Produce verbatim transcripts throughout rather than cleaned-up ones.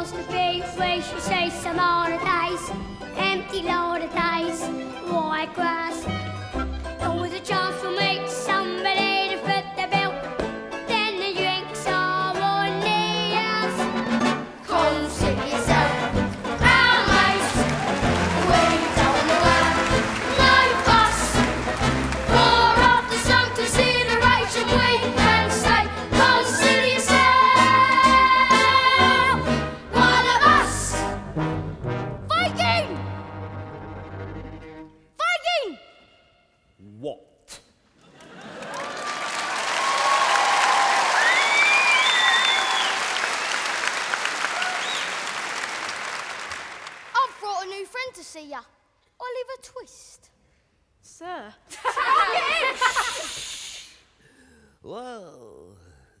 supposed to be where she says some holidays, empty holidays, white grass. Always a chance for me, somebody to foot the bill. Then the drinks are on the house. Consider yourself our mates. We don't know how, no fuss. For after some consideration, we can say, consider yourself one of us. Viking! Viking! What? I've brought a new friend to see ya. Oliver Twist. Sir. Well,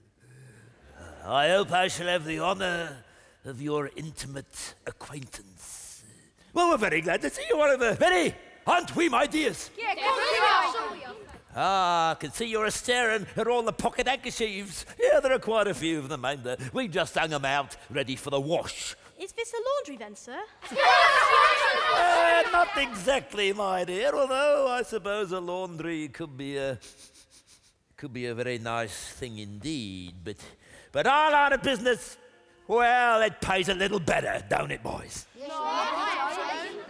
I hope I shall have the honour of your intimate acquaintance. Well, we're very glad to see you, Oliver. Benny, aren't we, my dears? Yeah, come on. Ah, I can see you're a-staring at all the pocket handkerchiefs. Yeah, there are quite a few of them, ain't there? We just hung them out, ready for the wash. Is this a laundry then, sir? Uh, not exactly, my dear, although I suppose a laundry could be a... could be a very nice thing indeed, but... but all out of business, well, it pays a little better, don't it, boys? Yes,